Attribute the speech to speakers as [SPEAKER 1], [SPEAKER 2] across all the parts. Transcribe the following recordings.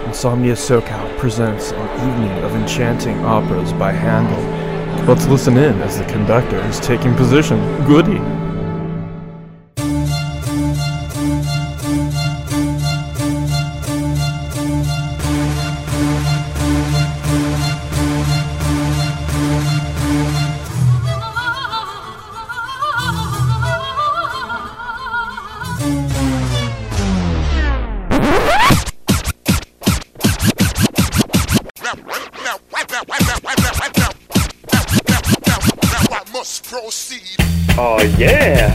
[SPEAKER 1] Insomnia SoCal presents an evening of enchanting operas by Handel. Let's listen in as the conductor is taking position. Goody!
[SPEAKER 2] Oh yeah!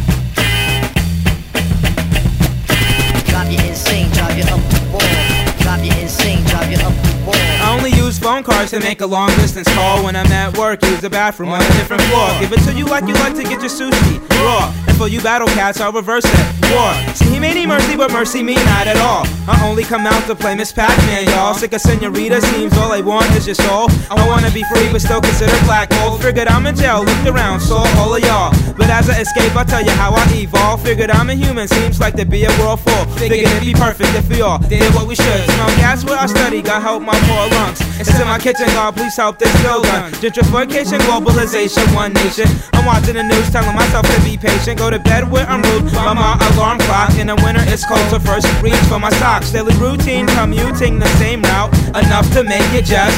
[SPEAKER 3] Drop you insane, drive you up the wall. Drop you insane, drive you up the wall.
[SPEAKER 4] I only use phone cards to make a long distance call. When I'm at work, use the bathroom on a different floor. Give it to you like to get your sushi raw. And for you battle cats, I'll reverse it. War. See, he may need mercy, but mercy me not at all. I only come out to play Miss Pac-Man, y'all. Sick of senorita, seems all I want is your soul. I wanna be free, but still consider black gold. Figured I'm in jail, looked around, saw all of y'all. But as I escape, I'll tell you how I evolve. Figured I'm a human, seems like there'd be a world full. Figured it'd be perfect if we all did what we should. Smell gas where I study, God help my poor lungs. It's in my kitchen, God please help this bill done. Gentrification, globalization, one nation. I'm watching the news, telling myself to be patient. Go to bed where I'm rude by my alarm clock. In the winter it's cold, so first reach for my socks. Daily routine, commuting the same route, enough to make it just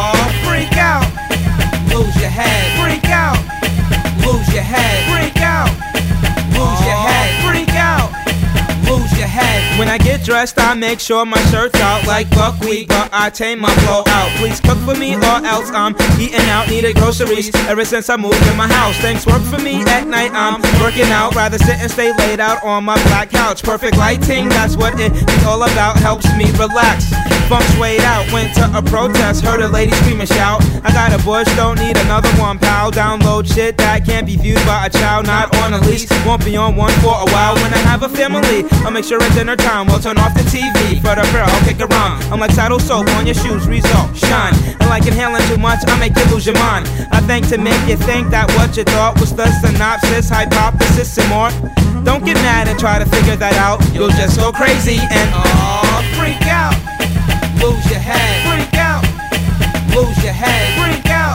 [SPEAKER 4] freak out, lose your head, freak out, lose your head, freak out, lose your head, freak out, lose your head. When I get dressed, I make sure my shirt's out like buckwheat, but I tame my flow out. Please cook for me or else I'm eating out, needed groceries ever since I moved in my house. Things work for me at night, I'm working out, rather sit and stay laid out on my black couch. Perfect lighting, that's what it's all about, helps me relax. Funk swayed out, went to a protest, heard a lady scream and shout. I got a bush, don't need another one, pal. Download shit that can't be viewed by a child, not on a leash, won't be on one for a while. When I have a family, I'll make sure it's dinner time. We'll turn off the TV, for the prayer I'll kick around. I'm like saddle soap on your shoes, result, shine. And like inhaling too much, I make you lose your mind. I think to make you think that what you thought was the synopsis, hypothesis, and more. Don't get mad and try to figure that out. You'll just go crazy and freak out, lose your head, freak out, lose your head, freak out,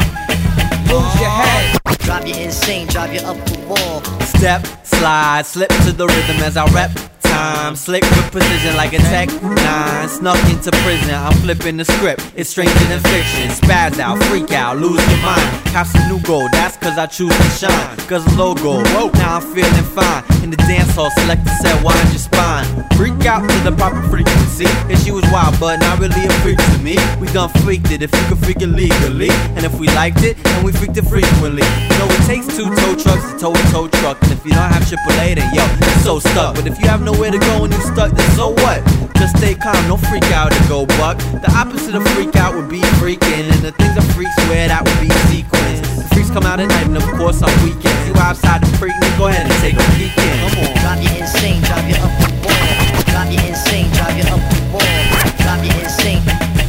[SPEAKER 4] lose your head.
[SPEAKER 3] Drop you insane, drive you up the wall.
[SPEAKER 5] Step, slide, slip to the rhythm as I rep time. Slick with precision like a Tech 9. Snuck into prison, I'm flipping the script. It's stranger than fiction. Spaz out, freak out, lose your mind. Have some new gold, that's cause I choose to shine. Cause the logo, whoa, now I'm feeling fine. In the dance hall, selector said, wind your spine. Freak out to the proper frequency. And she was wild, but not really a freak to me. We done freaked it if you could freak it legally. And if we liked it, then we freaked it frequently. You know, it takes 2 tow trucks to tow a tow truck. And if you don't have AAA, then yo, you're so stuck. But if you have nowhere to go and you stuck, then so what? Just stay calm, don't freak out and go buck. The opposite of freak out would be freaking. And the things that freaks wear, that would be sequence. The freaks come out at night and of course on weekends. You outside the freak, then go ahead and take a peek in. Come on.
[SPEAKER 3] Drop you insane, drive you up the wall. Drop you insane, drive you up the wall. Drop you insane.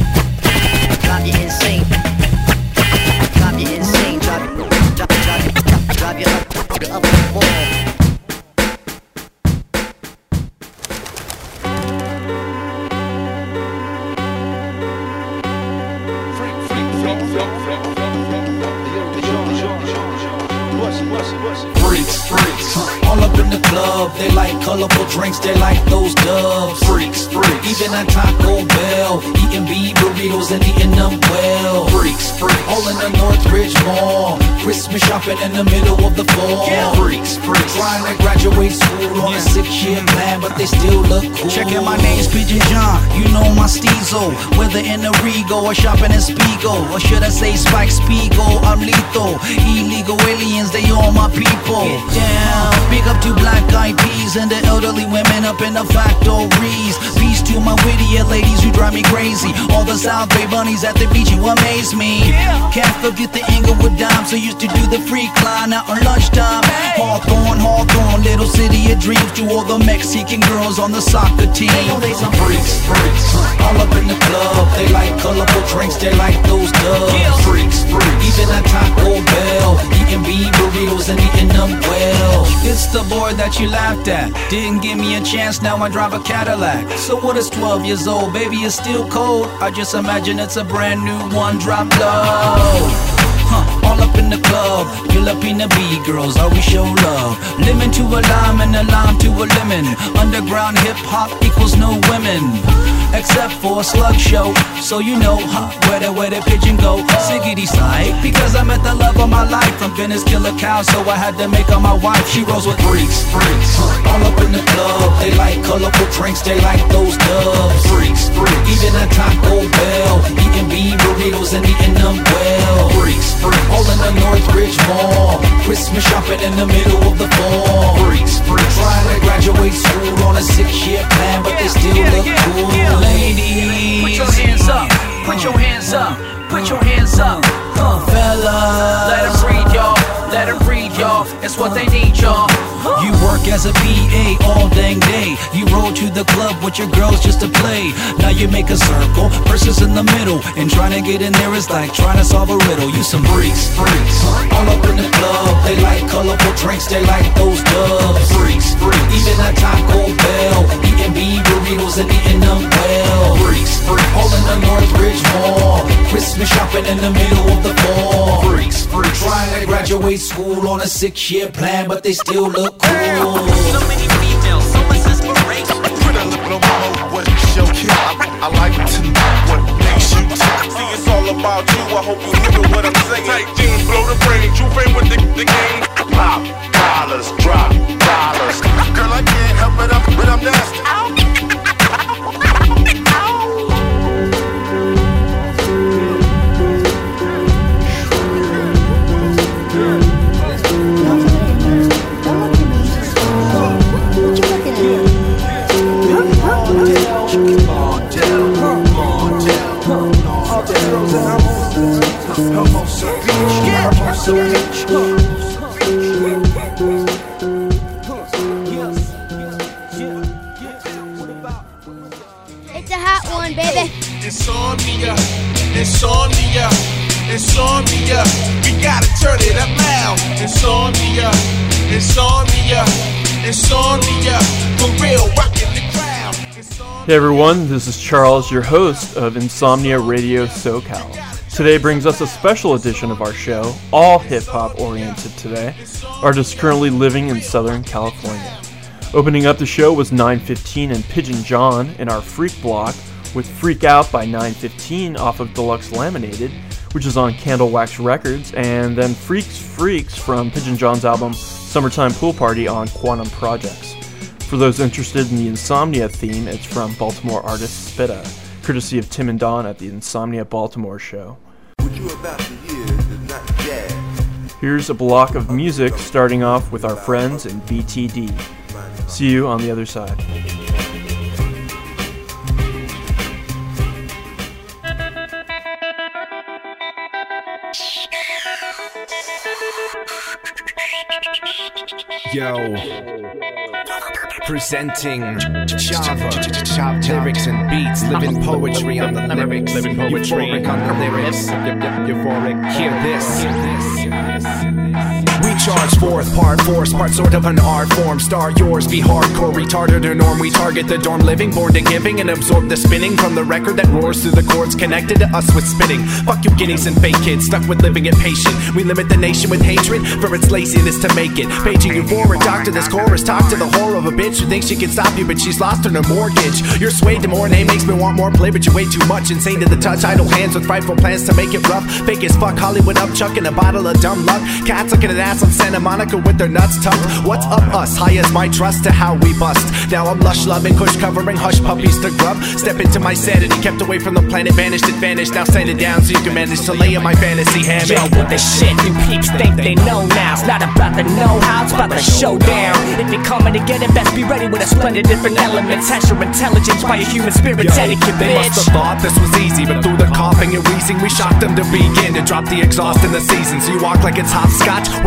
[SPEAKER 3] Drop you insane. Drop you insane, drive you up the wall.
[SPEAKER 6] Freaks, all up in the club. They like colorful drinks, they like those dubs. Freaks, even at Taco Bell, eating beef burritos and eating them well. Freaks, all in the Northridge Mall, Christmas shopping in the middle of the fall. Freaks, trying to graduate school on a 6-year plan, but they still look cool.
[SPEAKER 7] Checking my name's Pigeon John, you know my steezo. Whether in the Rego or shopping in Spiegel, or should I say Spike Spiegel, I'm lethal. Illegal aliens, they all my people. Get down, big up to black eyed peas and the elderly women up in the factories. Peace to my wittier ladies who drive me crazy. All the South Bay bunnies at the beach, you amaze me. Can't forget the Inglewood Dimes, who used to do the free climb out on lunchtime. Hawthorne, little city of dreams. To all the Mexican girls on the soccer team.
[SPEAKER 6] They some freaks, all up in the club. They like colorful drinks, they like those dubs. Freaks, even at Taco Bell, eating beef burritos and eating them well.
[SPEAKER 7] It's the boy that you laughed at. Didn't give me a chance, now I drive a Cadillac. So what is just 12 years old. Baby, it's still cold. I just imagine it's a brand new one. Drop low. All up in the club, Filipina B girls always show love. Lemon to a lime and a lime to a lemon. Underground hip hop equals no women, except for a slug show. So you know, where the pigeon go? Siggity side, because I met the love of my life from Venice Killer Cow, so I had to make her my wife. She rolls with freaks. All up in the club, they like colorful drinks, they like those dubs. Freaks. Even at Taco Bell, eating bean burritos and eating them well. Freaks. All in the Northridge Mall, Christmas shopping in the middle of the fall. Freaks. Trying to graduate school on a 6-year plan, but they still look cool. Ladies, put your hands up, put your hands up, put your hands up. Fellas, let them breathe, y'all, let them breathe, y'all. It's what they need, y'all. You work as a PA all dang day. You roll to the club with your girls just to play. Now you make a circle, person's in the middle, and trying to get in there is like trying to solve a riddle. You some freaks. All up in the club, they like colorful drinks, they like those dubs. Freaks. Even at Taco Bell, eating bean burritos and eating them well. Freaks. All in the Northridge Mall, Christmas shopping in the middle of the fall. Freaks. Trying to graduate school on a 6-year plan, but they still look cool.
[SPEAKER 8] So many females, so much inspiration.
[SPEAKER 2] Put a little more what show you. I like to know what makes you tick. See, it's all about you. I hope you hear what I'm saying. Tight jeans, blow the brain. You ain't with the game. Pop dollars, drop dollars. Girl, I can't help it, but I'm nasty.
[SPEAKER 9] It's a hot one, baby.
[SPEAKER 2] Insomnia, insomnia, insomnia. We gotta turn it up loud. Insomnia, insomnia, insomnia. For real, rockin' the crowd.
[SPEAKER 1] Hey everyone, this is Charles, your host of Insomnia Radio SoCal. Today brings us a special edition of our show, all hip-hop oriented today. Artists currently living in Southern California. Opening up the show was 915 and Pigeon John in our Freak block with Freak Out by 915 off of Deluxe Laminated, which is on Candle Wax Records, and then Freaks from Pigeon John's album Summertime Pool Party on Quantum Projects. For those interested in the Insomnia theme, it's from Baltimore artist Spitta, courtesy of Tim and Don at the Insomnia Baltimore show.
[SPEAKER 2] What you about to hear is not jazz.
[SPEAKER 1] Here's a block of music starting off with our friends in BTD. See you on the other side.
[SPEAKER 10] Yo, presenting Java, lyrics and beats, living poetry on the lyrics, euphoric on the lyrics, euphoric, hear this. We charge forth, part force, part sort of an art form. Star yours, be hardcore, retarded or norm. We target the dorm living, born to giving, and absorb the spinning from the record that roars through the chords connected to us with spitting. Fuck you guineas and fake kids, stuck with living impatient. We limit the nation with hatred for its laziness to make it. Paging you forward, doctor this chorus, talk to the whore of a bitch who thinks she can stop you, but she's lost on her mortgage. You're swayed to more name, makes me want more play, but you weigh too much. Insane to the touch, idle hands with frightful plans to make it rough. Fake as fuck, Hollywood up, chucking a bottle of dumb luck. Cats looking at ass on Santa Monica with their nuts tucked. What's up us? High as my trust to how we bust. Now I'm lush loving, kush covering, hush puppies to grub. Step into my sanity, kept away from the planet, vanished and vanished. Now send it down so you can manage to lay in my fantasy hammock.
[SPEAKER 11] Yo, what the shit you peeps think they know now? It's not about the know-how, it's about the showdown. If you're coming to get it, best be ready with a splendid different elements. Test your intelligence by your human spirit, etiquette,
[SPEAKER 10] they
[SPEAKER 11] bitch.
[SPEAKER 10] must have thought this was easy, but through the coughing and wheezing, we shocked them to begin to drop the exhaust in the season. So you walk like it's hopscotch, we're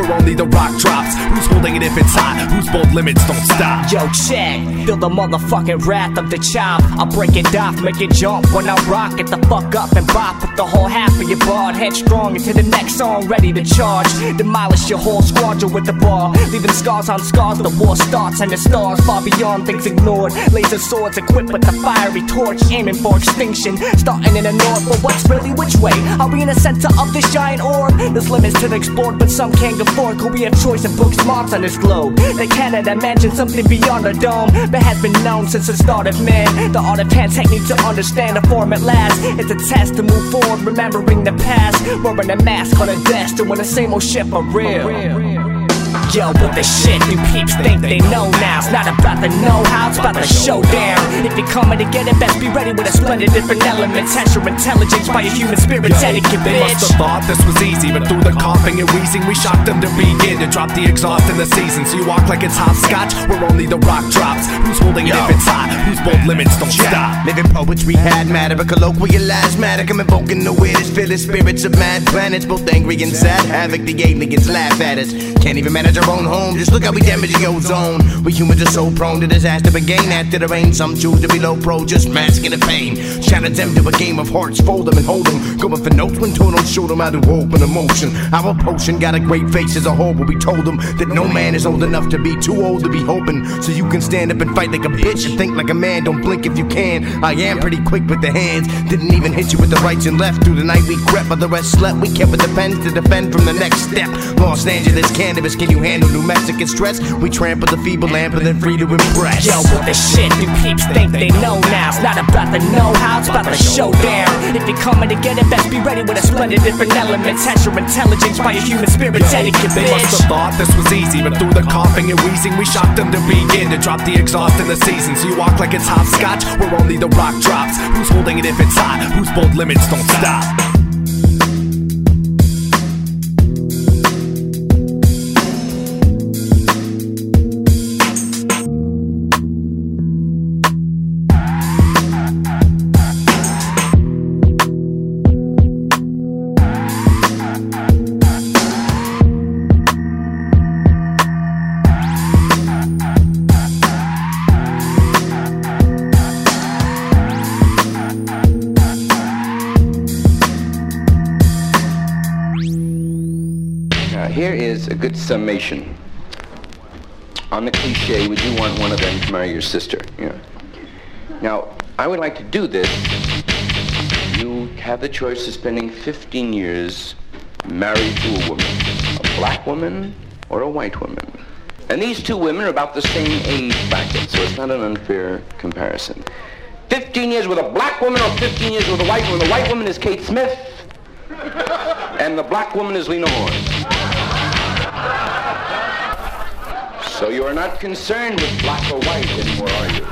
[SPEAKER 10] where only the rock drops. Who's holding it if it's hot? Whose bold limits don't stop?
[SPEAKER 11] Yo, check, feel the motherfucking wrath of the chop. I break it off, make it jump when I rock it the fuck up and bop with the whole half of your bard. Headstrong into the next song, ready to charge. Demolish your whole squadron with the bar, leaving scars on scars. The war starts and the stars far beyond things ignored. Laser swords equipped with the fiery torch, aiming for extinction. Starting in the north, but what's really which way? Are we in the center of this giant orb? There's limits to the explored, but some can't afford. Could we have choice and books marks on this globe? They cannot imagine something beyond the dome that has been known since the start of man. The art of hand technique to understand the form at last. It's a test to move forward, remembering the past. Wearing a mask on a desk, doing the same old shit for real. Yo, what the shit you peeps think they know now? It's not about the know-how, it's about the showdown. If you're coming to get it, best be ready with a splendid different elements. Test your intelligence by your human spirit, etiquette,
[SPEAKER 10] They must
[SPEAKER 11] bitch.
[SPEAKER 10] have thought this was easy, but through the coughing and wheezing, we shocked them to begin to drop the exhaust in the season. So you walk like it's hopscotch, where only the rock drops. Who's holding it if it's hot? Whose bold limits don't stop?
[SPEAKER 9] Living poetry had matter, but colloquialized I'm invoking the weirdest fearless spirits of mad planets, both angry and sad. Havoc, the aliens laugh at us. Can't even manage our own home, just look how we damage the ozone. We humans are so prone to disaster, but gain after the rain. Some choose to be low pro, just masking the pain. Challenge them to a game of hearts, fold them and hold them. Going for notes when told them, show them how to open emotion. Our potion got a great face as a whole, but we told them that no man is old enough to be too old to be hoping. So you can stand up and fight like a bitch and think like a man, don't blink if you can. I am pretty quick with the hands, didn't even hit you with the rights and left. Through the night we crept, but the rest slept. We kept with the pens to defend from the next step. Los Angeles cannabis, can you handle New Mexican stress? We trample the feeble lamp and then free to impress.
[SPEAKER 11] Yo, what the shit you peeps think they know now? It's not about the know-how, it's about the showdown. If you're coming to get it, best be ready with a splendid different elements. Test your intelligence by your human spirit, etiquette,
[SPEAKER 10] They must
[SPEAKER 11] bitch.
[SPEAKER 10] have thought this was easy, but through the coughing and wheezing, we shocked them to begin to drop the exhaust in the season. So you walk like it's hopscotch, where only the rock drops. Who's holding it if it's hot? Whose bold limits don't stop?
[SPEAKER 12] Here is a good summation on the cliche, would you want one of them to marry your sister? Yeah. Now, I would like to do this. You have the choice of spending 15 years married to a woman, a black woman or a white woman. And these two women are about the same age bracket, so it's not an unfair comparison. 15 years with a black woman or 15 years with a white woman. The white woman is Kate Smith, and the black woman is Lena Horne. So you are not concerned with black or white anymore, are you?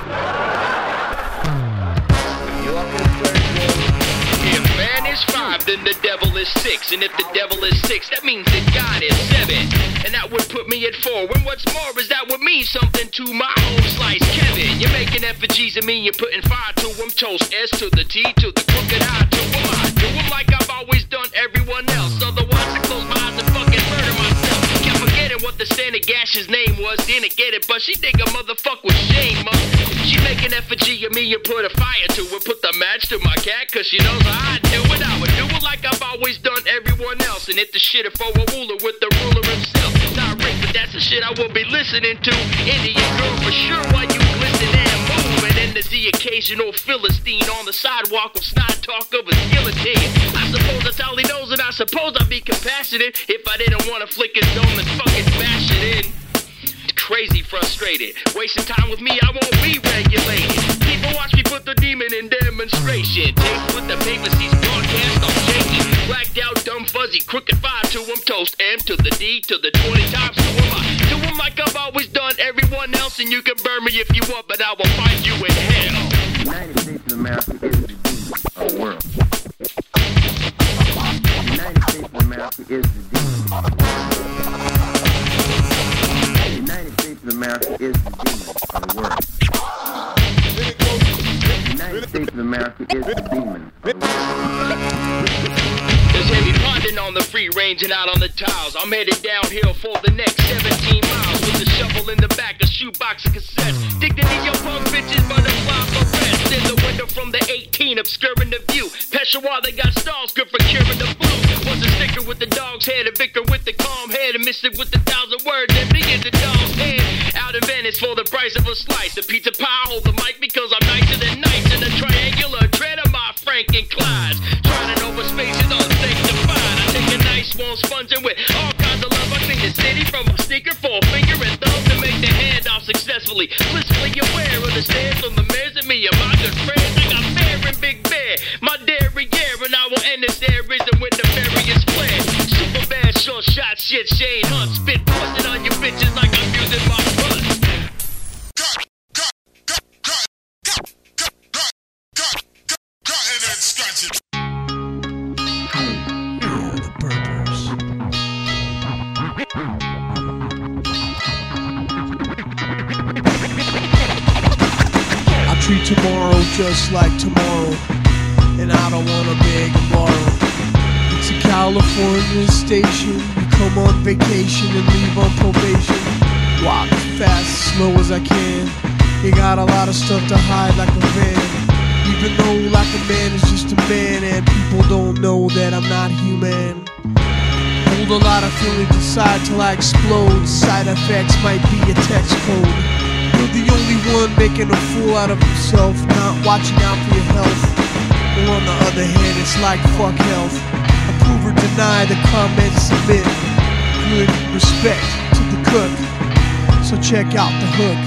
[SPEAKER 12] You are concerned with...
[SPEAKER 13] If man is 5, then the devil is 6. And if the devil is 6, that means that God is 7. And that would put me at 4. And what's more is that would mean something to my own slice, Kevin. You're making effigies of me, you're putting fire to them. Toast S to the T to the crooked I to them. I do them like I've always done everyone else. Otherwise I close my eyes and fucking murder myself. Kept forgetting what the Santa Gash's name was. Didn't get it, but she think a motherfucker was shame, huh? She make an effigy of me and put a fire to it. Put the match to my cat, cause she knows how I do it. I would do it like I've always done everyone else. And hit the shit for a ruler with the ruler himself. Not Rick, but that's the shit I will be listening to. Indian girl for sure while you glisten and move. And then there's the occasional Philistine on the sidewalk with snide talk of a guillotine. I suppose that's all he knows, and I suppose I'd be compassionate if I didn't want to flick his dome and fucking bash it in. Crazy frustrated, wasting time with me, I won't be regulated. People watch me put the demon in demonstration. Tapes with the papacy's broadcast on shaky. Blacked out, dumb, fuzzy, crooked fire to them. Toast M to the D to the 20 times to them. I do them like I've always done everyone else. And you can burn me if you want, but I will find you in hell. The United States of America is the demon of the world. The United States of America is the demon of the world. The United States of America is the demon of the world. The United States of America is the demon of the world. There's heavy bonding on the the free range and out on the tiles. I'm headed downhill for the next 17 miles with a shovel in the back, a shoebox of cassettes. Dignity, your punk bitches, butterfly for rest. In the window from the 18, obscuring the view. Peshawar, they got stalls, good for curing the flu. Was a sticker with the dog's head, a vicar with the calm head, a mystic with 1,000 words, and me in the dog's head. Out in Venice for the price of a slice. A pizza pie, hold the mic because I'm nicer than nice. In a triangular tread of my Frank and Clyde's. Trying over spaces on stage to find. I take a nice small sponge and with all kinds of love I clean the city from a sneaker, forefinger and thumb to make the handoff successfully. Blissfully aware of the stairs from the mares and me and my good friends. I got Bear and Big Bear, my derriere, and I will end this arism with nefarious flair. Super bad, short shot, shit, Shane Hunt. Spit busting on you bitches like I'm using my butts.
[SPEAKER 14] Treat tomorrow just like tomorrow, and I don't wanna beg and borrow. It's a California station. You come on vacation and leave on probation. Walk as fast, as slow as I can. You got a lot of stuff to hide like a van. Even though like a man is just a man, and people don't know that I'm not human. Hold a lot of feelings inside till I explode. Side effects might be a text code. You're the only one making a fool out of himself, not watching out for your health. Or on the other hand, it's like fuck health. Approve or deny the comments, submit. Good respect to the cook, so check out the hook.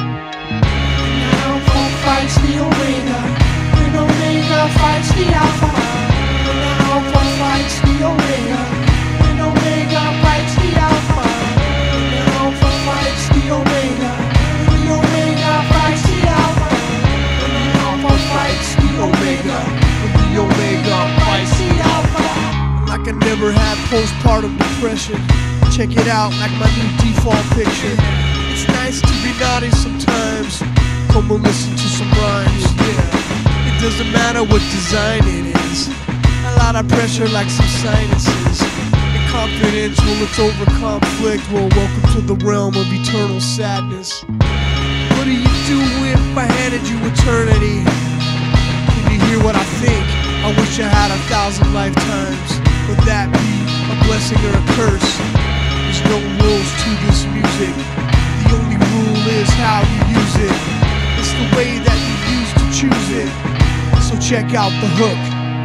[SPEAKER 15] Alpha fights the Omega, and Omega fights the Alpha. And Alpha fights the Omega, and Omega fights the Alpha. And Alpha fights the Omega. Omega fights the Alpha, and the Alpha fights the Omega,
[SPEAKER 14] and the Omega fights the Alpha. Like I never had postpartum depression. Check it out, like my new default picture. It's nice to be naughty sometimes. Come and listen to some rhymes. It doesn't matter what design it is. A lot of pressure like some sinuses. And confidence, well, it's over conflict. Well, welcome to the realm of eternal sadness. What do you do if I handed you eternity? Can you hear what I think? I wish I had 1,000 lifetimes. Would that be a blessing or a curse? There's no rules to this music. The only rule is how you use it. It's the way that you use to choose it. So check out the hook.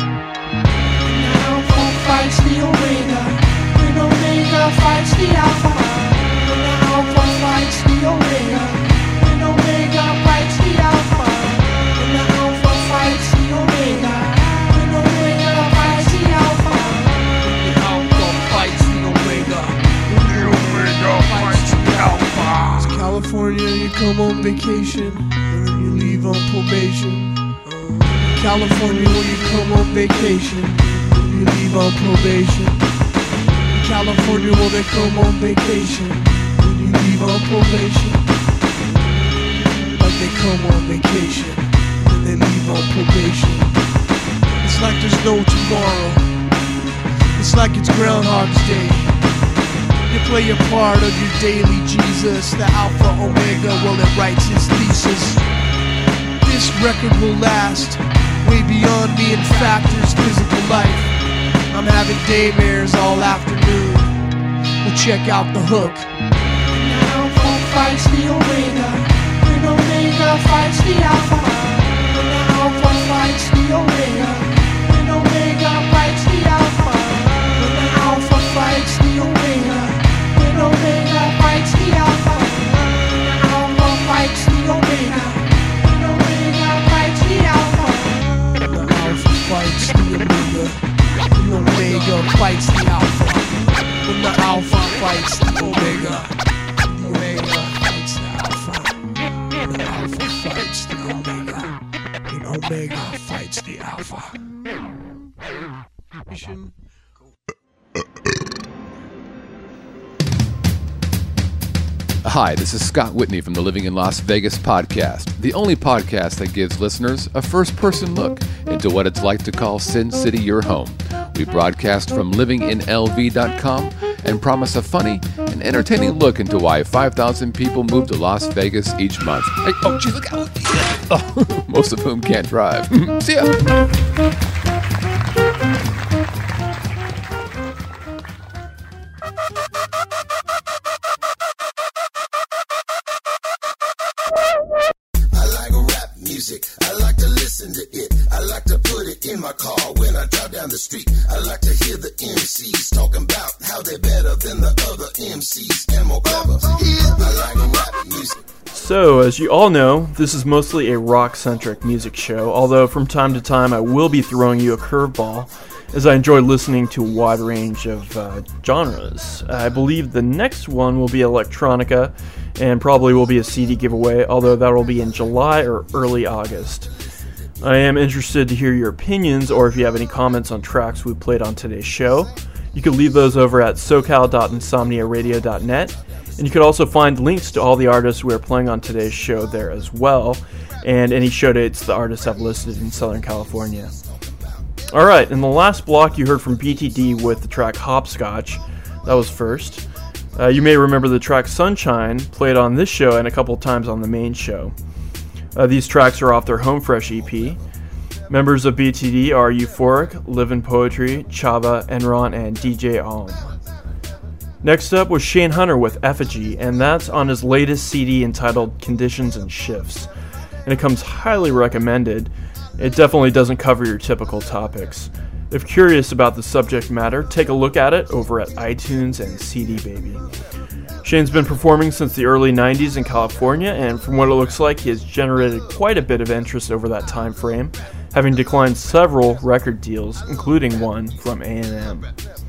[SPEAKER 15] Alpha fights the Omega, and Omega fights the Alpha. And the Alpha fights the Omega. Omega fights the Alpha, and the Alpha fights the Omega, and Omega fights the Alpha,
[SPEAKER 14] and the Alpha fights the Omega, and the Omega fights the Alpha. It's California, you come on vacation, and then you leave on probation. California, where you come on vacation, and you leave on probation. California, where they come on vacation, and you leave on probation. They come on vacation, and they leave on probation. It's like there's no tomorrow. It's like it's Groundhog's Day. You play a part of your daily Jesus, the Alpha Omega, well it writes its thesis. This record will last way beyond me and factors physical life. I'm having daymares all afternoon. We'll check out the hook.
[SPEAKER 15] Alpha fights the Omega. Omega fights the Alpha, and the Alpha fights the Omega, and Omega fights the Alpha, and the Alpha fights the Omega, and Omega fights the Alpha, and the Alpha fights the Omega, and Omega fights the Alpha,
[SPEAKER 14] and the Alpha fights the Omega, and Omega fights the Alpha, and the Alpha fights the Omega, and Omega fights the Alpha. The Alpha fights the Omega, and Omega fights the Alpha.
[SPEAKER 16] Hi, this is Scott Whitney from the Living in Las Vegas podcast, the only podcast that gives listeners a first-person look into what it's like to call Sin City your home. We broadcast from livinginlv.com and promise a funny and entertaining look into why 5,000 people move to Las Vegas each month. Hey, oh, geez, look out. Oh, most of whom can't drive. See ya.
[SPEAKER 17] I like to listen to it. I like to put it in my car when I drive down the street. I like to hear the MCs talking about how they're better than the other MCs and more clever. I like rap music.
[SPEAKER 1] So, as you all know, this is mostly a rock-centric music show, although from time to time I will be throwing you a curveball, as I enjoy listening to a wide range of genres. I believe the next one will be electronica, and probably will be a CD giveaway, although that will be in July or early August. I am interested to hear your opinions, or if you have any comments on tracks we played on today's show. You can leave those over at socal.insomniaradio.net, and you can also find links to all the artists we are playing on today's show there as well, and any show dates the artists have listed in Southern California. Alright, in the last block you heard from BTD with the track Hopscotch. That was first. You may remember the track Sunshine, played on this show and a couple times on the main show. These tracks are off their Home Fresh EP. Members of BTD are Euphoric, Livin' Poetry, Chava, Enron, and DJ Alm. Next up was Shane Hunter with Effigy, and that's on his latest CD entitled Conditions and Shifts. And it comes highly recommended. It definitely doesn't cover your typical topics. If curious about the subject matter, take a look at it over at iTunes and CD Baby. Shane's been performing since the early 90s in California, and from what it looks like, he has generated quite a bit of interest over that time frame, having declined several record deals, including one from A&M.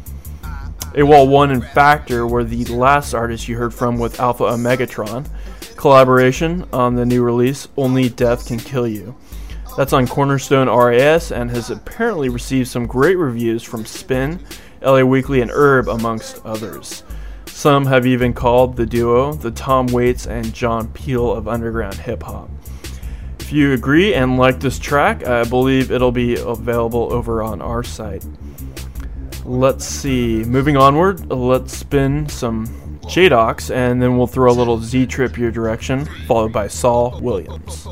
[SPEAKER 1] AWOL1 and Factor were the last artists you heard from with Alpha Omegatron, collaboration on the new release, Only Death Can Kill You. That's on Cornerstone RAS and has apparently received some great reviews from Spin, LA Weekly, and Herb, amongst others. Some have even called the duo the Tom Waits and John Peel of underground hip-hop. If you agree and like this track, I believe it'll be available over on our site. Let's see, moving onward, let's spin some J-Docs, and then we'll throw a little Z-Trip your direction, followed by Saul Williams.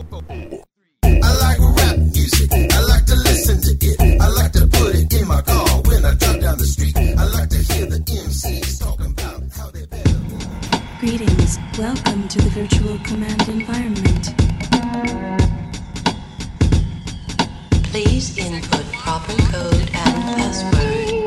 [SPEAKER 17] I like rap music. I like to listen to it. I like to put it in my car when I drive down the street. I like to hear the MCs talking about how they're better.
[SPEAKER 18] Greetings. Welcome to the virtual command environment.
[SPEAKER 19] Please input proper code and password.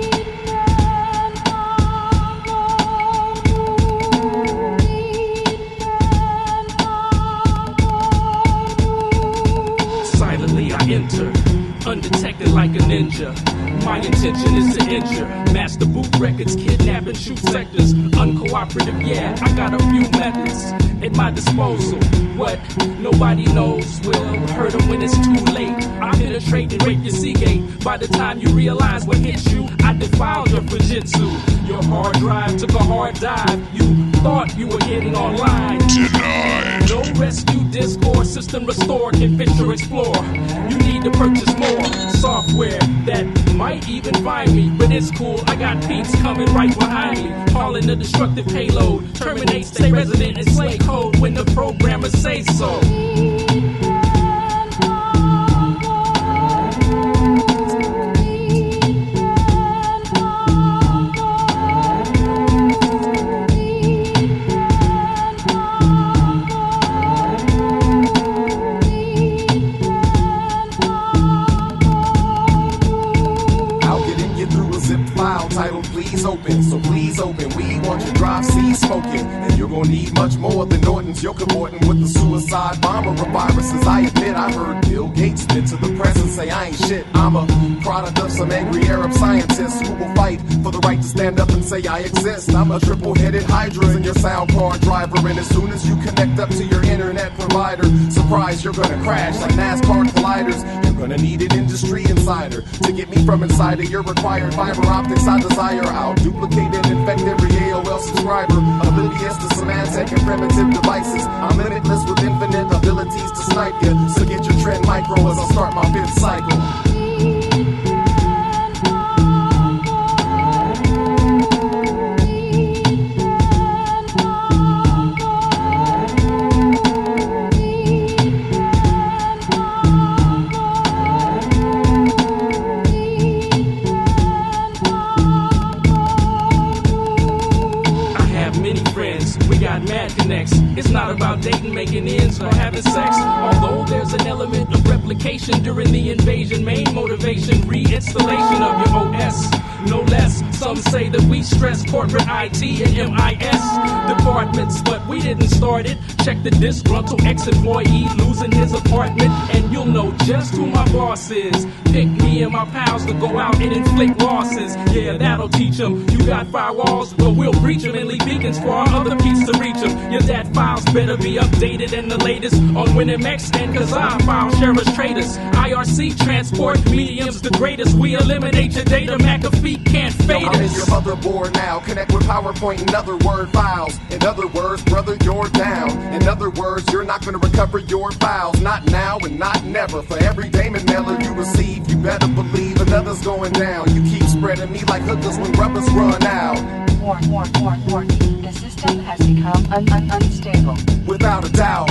[SPEAKER 20] Silently I enter, undetected like a ninja. My intention is to injure, master boot records, kidnap and shoot sectors. Uncooperative, yeah, I got a few methods at my disposal. What nobody knows will hurt them when it's too late. I penetrate and rape your Seagate. By the time you realize what hit you, I defiled your Fujitsu. Your hard drive took a hard dive. You thought you were getting online. Denied. No rescue disk or system restore can fix or explore. You need to purchase more software that might even find me. But it's cool, I got beats coming right behind me. Calling the destructive payload. Terminate, stay resident, and slay code when the programmers say so.
[SPEAKER 21] Open, so please open. We want your drive C smoking, and you're gonna need much more than Norton's. You're cavorting with the suicide bomber of viruses. I admit I heard Bill Gates spit to the press and say I ain't shit. I'm a product of some angry Arab scientists who will fight for the right to stand up and say I exist. I'm a triple-headed hydra in your sound card driver, and as soon as you connect up to your internet provider, surprise, you're gonna crash like NASCAR colliders. You're gonna need an industry insider to get me from inside of your required fiber optics I desire. I'll duplicate and infect every AOL subscriber, oblivious to Symantec and primitive devices. I'm limitless with infinite abilities to snipe you, so get your trend micro as I start my 5th cycle.
[SPEAKER 20] or having sex. Although there's an element of replication during the invasion, main motivation, reinstallation of your OS. No less, some say that we stress corporate IT and MIS departments, but we didn't start it. Check the disgruntled ex-employee losing his apartment, and you'll know just who my boss is. Pick me and my pals to go out and inflict losses. Yeah, that'll teach them. You got firewalls, well, we'll breach them and leave beacons for our other peeps to reach them. Your DAT files better be updated and the latest on WinMX and Kazaa file sharers traders. IRC transport mediums the greatest. We eliminate your data, McAfee can't fade us.
[SPEAKER 21] I'm in your motherboard now. Connect with PowerPoint and other Word files. In other words, brother, you're down. In other words, you're not gonna recover your files. Not now and not never. For every Damon mailer you receive, you better believe another's going down. You keep spreading me like hookers when rubbers run out.
[SPEAKER 4] Warning. The system has become unstable.
[SPEAKER 21] Without a doubt.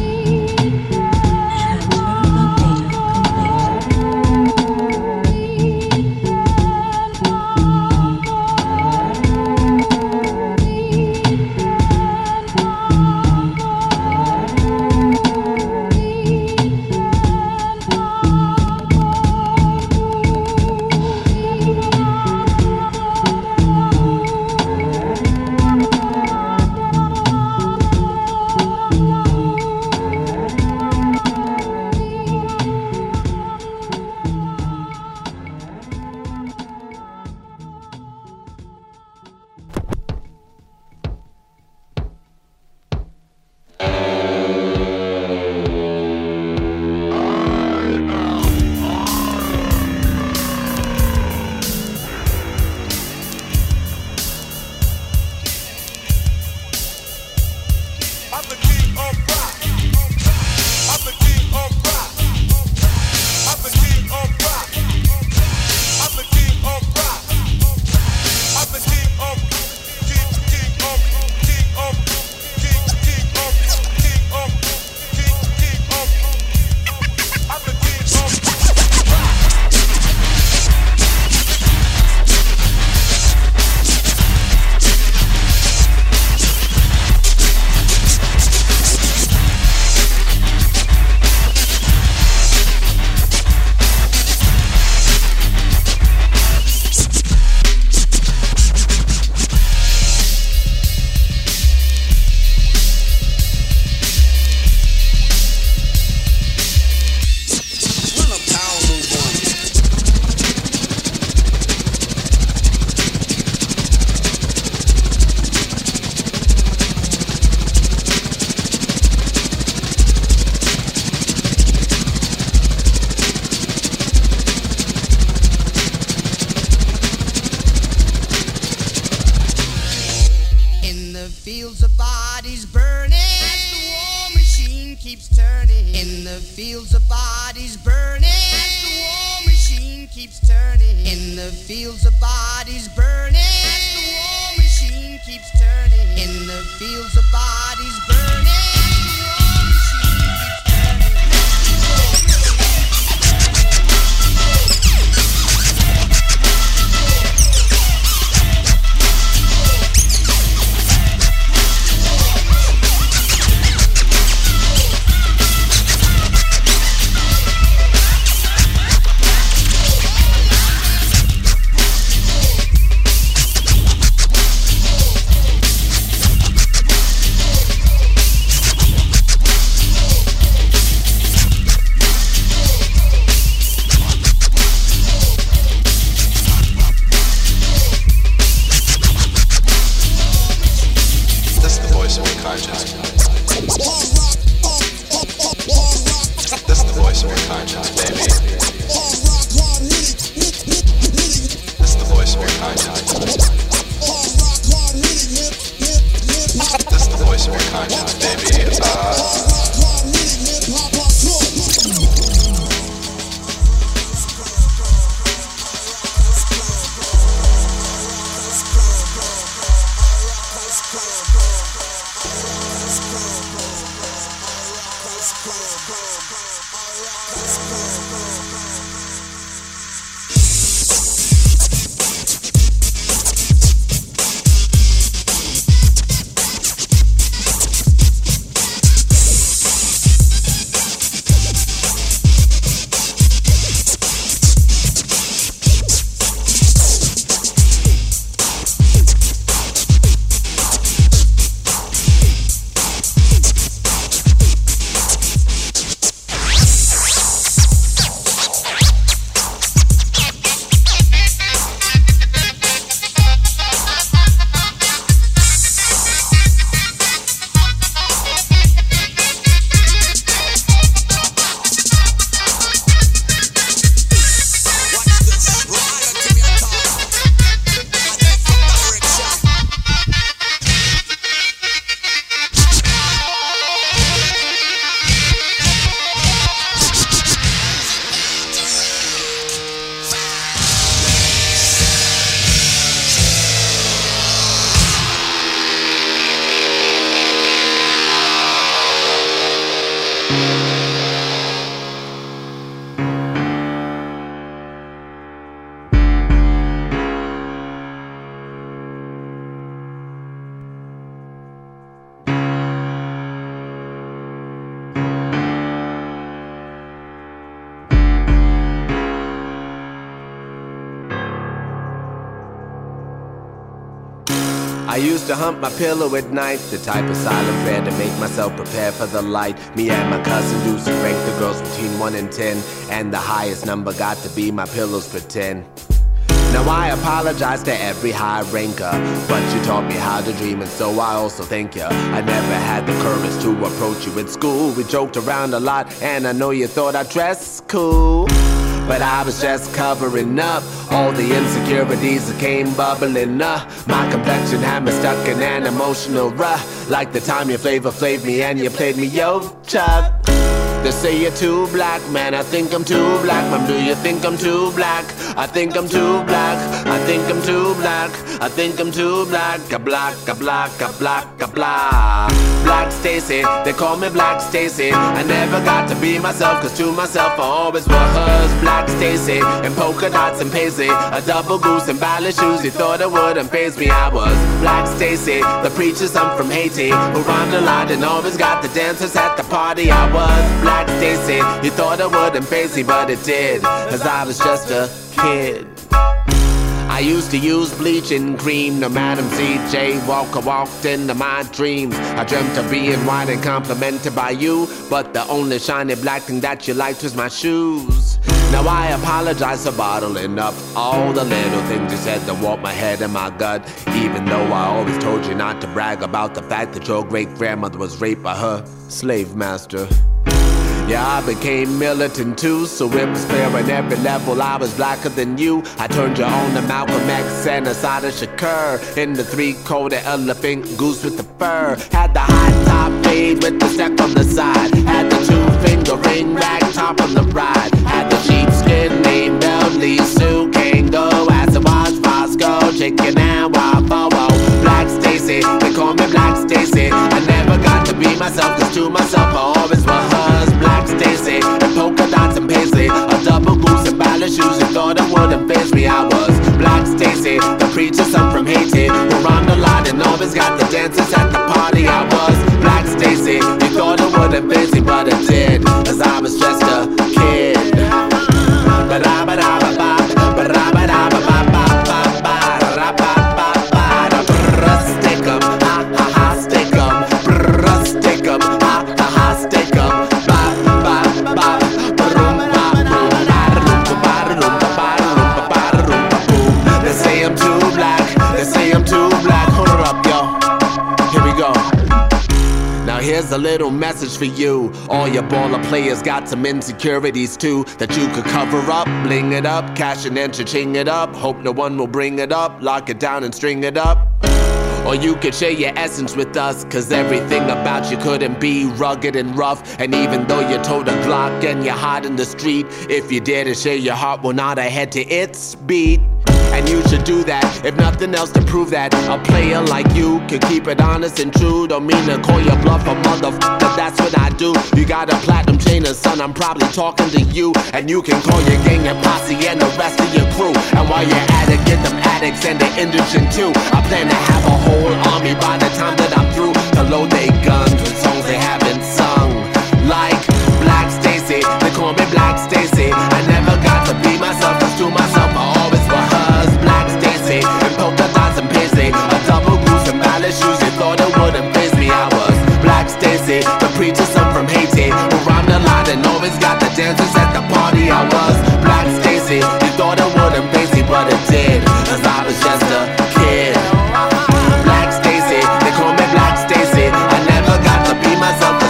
[SPEAKER 22] fields of bodies burning as the war machine keeps turning. In the fields of bodies burning as the war machine keeps turning. In the fields of bodies burning as the war machine keeps turning.
[SPEAKER 3] I used to hump my pillow at night, the type of silent prayer to make myself prepare for the light. Me and my cousin Lucy ranked the girls between 1 and 10, and the highest number got to be my pillow's pretend. Now I apologize to every high ranker, but you taught me how to dream, and so I also thank you. I never had the courage to approach you at school. We joked around a lot, and I know you thought I dressed cool, but I was just covering up all the insecurities that came bubbling up. My complexion had me stuck in an emotional rut, like the time you Flavor Flaved me and you played me Yo Chuck. They say you're too black, man, I think I'm too black. Mom, do you think I'm too black? I think I'm too black. I think I'm too black. I think I'm too black. A black, a black, a black, a black. Black Stacy, they call me Black Stacy. I never got to be myself, cause to myself I always was Black Stacy. And polka dots and paisley, a double goose and ballet shoes. You thought it wouldn't faze me, I was Black Stacy, the preacher son from Haiti, who rhymed a lot and always got the dancers at the party. I was Black Stacy, you thought it wouldn't faze me, but it did, cause I was just a kid. I used to use bleaching cream. No Madam C.J. Walker walked into my dreams. I dreamt of being white and complimented by you, but the only shiny black thing that you liked was my shoes. Now I apologize for bottling up all the little things you said that warped my head and my gut, even though I always told you not to brag about the fact that your great-grandmother was raped by her slave master. Yeah, I became militant too, so it was clear on every level I was blacker than you. I turned you on to Malcolm X and Asada Shakur in the three-quarter elephant goose with the fur. Had the high top fade with the step on the side. Had the two-finger ring rag top on the ride. Had the sheepskin name Belly Sue Kango as it was Fosco, chicken and waffle. Black Stacy, they call me Black Stacy. I never got to be myself, cause to myself I always was Black Stacy, and polka dots and paisley, a double goose and ballet shoes. You thought it wouldn't faze me, I was Black Stacy, the preacher son from Haiti, who rhymed a lot and always got the dancers at the party. I was Black Stacy, you thought it wouldn't faze me, but it did, cause I was just a kid. Stick 'em, ha ha ha, stick 'em, stick 'em, ha ha ha, stick 'em. They say I'm too black, they say I'm too black. Hold it up, yo. Here we go. Now here's a little message for you. All your baller players got some insecurities too that you could cover up, bling it up, cash and enter, ching it up. Hope no one will bring it up, lock it down and string it up. Or you could share your essence with us, cause everything about you couldn't be rugged and rough. And even though you told a Glock and you're hot in the street, if you dare to share your heart, well nod ahead to its beat. And you should do that, if nothing else, to prove that a player like you can keep it honest and true. Don't mean to call your bluff a motherfucker, that's what I do. You got a platinum chain and son, I'm probably talking to you. And you can call your gang and posse and the rest of your crew. And while you're at it, get them addicts and the indigent too. I plan to have a whole army by the time that I'm through, to load their guns with songs they haven't sung. Like Black Stacy, they call me Black Stacy. I never got to be myself, cause to myself I always was Black Stacy, and polka dots and paisley, a double goose and ballet shoes. You thought it wouldn't faze me, I was Black Stacy, the preacher son from Haiti, who rhymed a lot and always got the dancers at the party. I was Black Stacy, you thought it wouldn't faze me, but it did, cause I was just a kid. Black Stacy, they call me Black Stacy. I never got to be myself,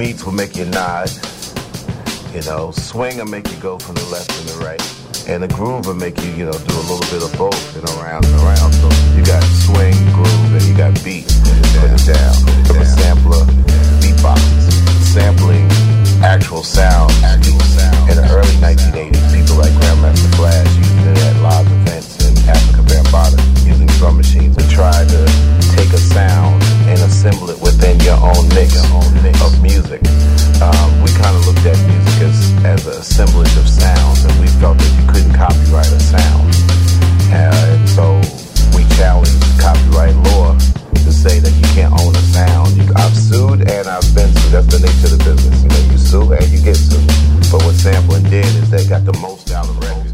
[SPEAKER 5] beats will make you nod. You know, swing will make you go from the left and the right. And the groove will make you, you know, do a little bit of both and around and around. So you got swing, groove, and you got beat. Put it down. From a sampler, beatboxes, sampling actual sounds. In the early 1980s, people like Grandmaster Flash using it at live events, and Africa Bambaataa using drum machines to try to take a sound and assemble it within your own mix of music. We kind of looked at music as an assemblage of sounds, and we felt that you couldn't copyright a sound. And so we challenged copyright law to say that you can't own a sound. I've sued and I've been sued. That's the nature of the business. You know, you sue and you get sued. But what sampling did is they got the most out of records.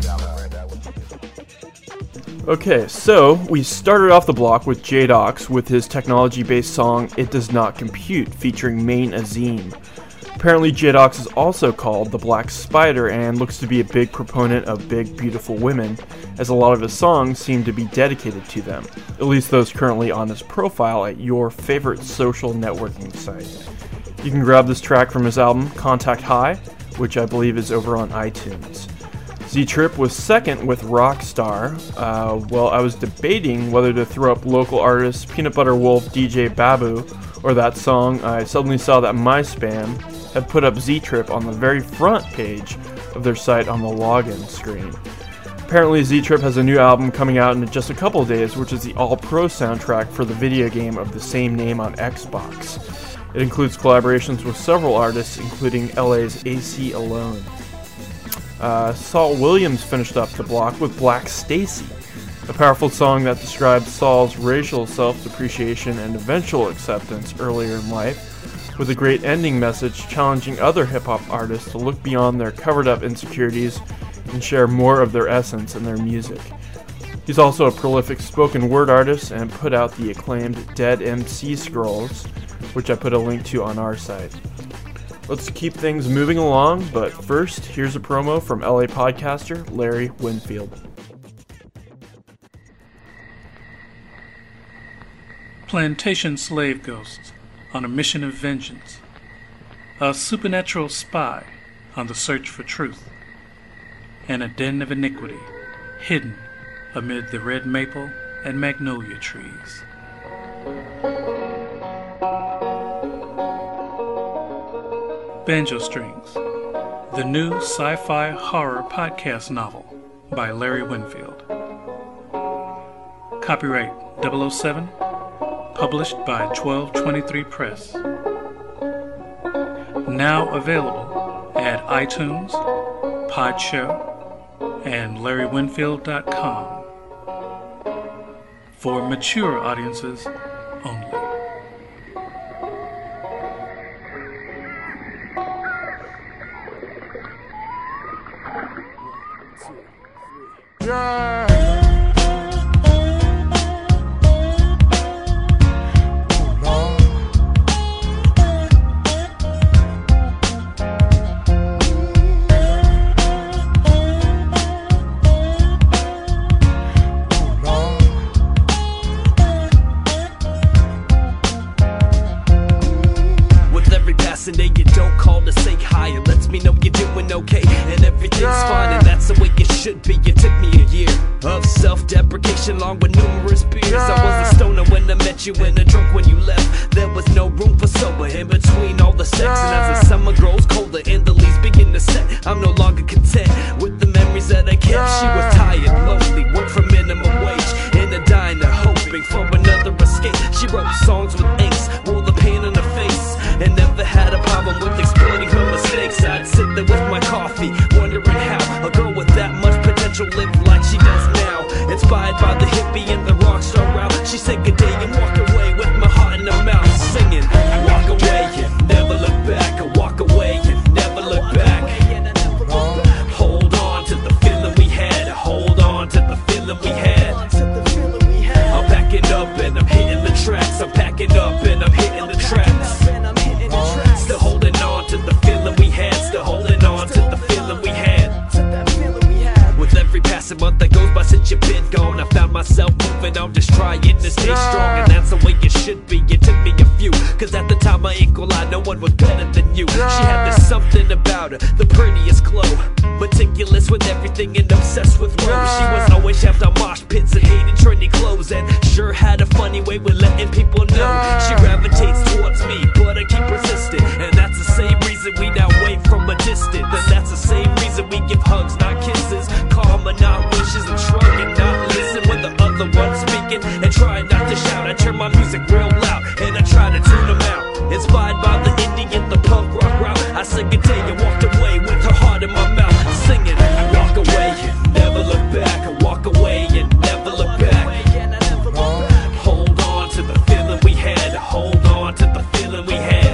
[SPEAKER 1] Okay, so we started off the block with J-Dox with his technology-based song It Does Not Compute featuring Main Azim. Apparently J-Dox is also called the Black Spider and looks to be a big proponent of big, beautiful women, as a lot of his songs seem to be dedicated to them, at least those currently on his profile at your favorite social networking site. You can grab this track from his album Contact High, which I believe is over on iTunes. Z-Trip was second with Rockstar. Well, I was debating whether to throw up local artists Peanut Butter Wolf, DJ Babu, or that song. I suddenly saw that MySpam had put up Z-Trip on the very front page of their site on the login screen. Apparently Z-Trip has a new album coming out in just a couple days, which is the all-pro soundtrack for the video game of the same name on Xbox. It includes collaborations with several artists, including LA's AC Alone. Saul Williams finished up the block with Black Stacy, a powerful song that describes Saul's racial self-depreciation and eventual acceptance earlier in life, with a great ending message challenging other hip-hop artists to look beyond their covered-up insecurities and share more of their essence in their music. He's also a prolific spoken word artist and put out the acclaimed Dead MC Scrolls, which I put a link to on our site. Let's keep things moving along, but first, here's a promo from LA podcaster Larry Winfield.
[SPEAKER 6] Plantation slave ghosts on a mission of vengeance. A supernatural spy on the search for truth. And a den of iniquity hidden amid the red maple and magnolia trees. Banjo Strings, the new sci-fi horror podcast novel by Larry Winfield. Copyright 007, published by 1223 Press. Now available at iTunes, Podshow, and LarryWinfield.com. For mature audiences only.
[SPEAKER 2] Yeah.
[SPEAKER 23] Along with numerous beers, I was a stoner when I met you and a drunk when you left. There was no room for sober in between all the sex. And as the summer grows colder and the leaves begin to set, I'm no longer content with the memories that I kept. She was tired, lonely, worked for minimum wage in a diner, hoping for another escape. She wrote songs with inks, wore the pain in her face, and never had a problem with exploiting her mistakes. I'd sit there with my coffee, wondering how a girl with that much potential lived like she does now. Inspired by the hippie and the rock star route, she said good day and walked away with my heart in her mouth, singing, walk away and never look back. I walk away and never look back. Hold on to the feeling we had. Hold on to the feeling we had. I'm packing up and I'm hitting the tracks. I'm packing up and I'm hitting the tracks. Still holding on to the feeling we had. Still holding on to the feeling we had. With every passing month that goes by since you've been gone. I found myself moving on, just trying to stay strong. And that's the way it should be. It took me a few, cause at the time my equal eye, no one was better than you. She had this something about her, the prettiest glow, meticulous with everything and obsessed with Rose. She was always after mosh pits and hated trendy clothes, and sure had a funny way with letting people know. She gravitates towards me, but I keep resisting, and that's the same reason we now wait from a distance. And that's the same reason we give hugs, not kisses, calm and not wishes, and shrug and not listen when the other one's speaking, and try not to shout. I turn my music real loud, and I try to tune them out. Inspired by the indie and the punk rock route, I sang a day and walked away with her heart in my mouth, singing, walk away and never look back. I walk away and never look back. Hold on to the feeling we had. Hold on to the feeling we had.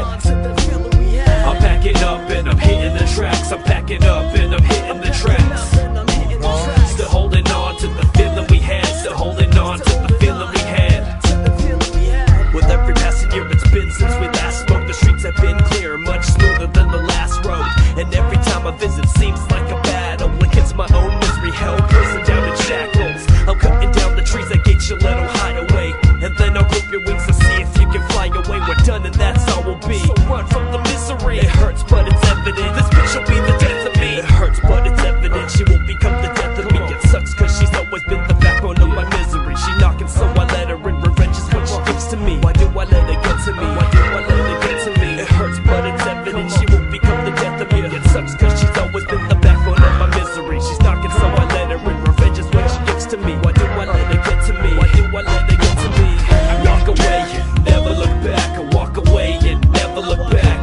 [SPEAKER 23] I'm packing up and I'm hitting the tracks. I'm packing up and I'm hitting the tracks. Still holding on to the feeling we had. Still holding on to the feeling we had. With every passing year it's been since we last spoke, the streets have been clear, much smoother than the last road. And every time I visit seems like a battle. Against my own misery, hell prison down in shackles. I'm cutting down the trees that get your little hideaway, and then I'll clip your wings to see if you can fly away. We're done and that's all we'll be. So run from the misery. It hurts but it's evident. This bitch will be the death of me. It hurts but it's evident. She will become the death of me. It sucks cause she's always been the backbone of my misery. She knocking so I let her in. Revenge is what she gives to me. Why do I let her get to me? Why do I let her get to me? It hurts but it's evident. She will become the death of me. It sucks cause she's always been the backbone of my misery. She's knocking so I let her in. Revenge is what she gives to me. Why do I let her get to me? Why do I let her get to me? Walk away and never look back. I walk away and never look back.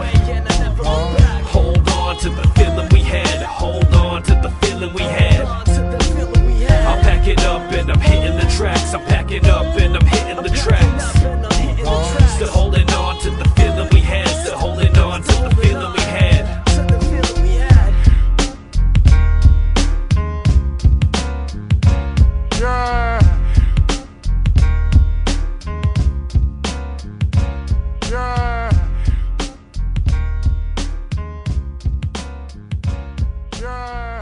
[SPEAKER 23] Hold on to the feeling we had. Hold on to the feeling we had. I'm packing up and I'm hitting the tracks. I'm packing up and I'm hitting the tracks. Still holding on to the feeling we had. Still holding on to the feeling we had.
[SPEAKER 2] Yeah. Yeah. Yeah.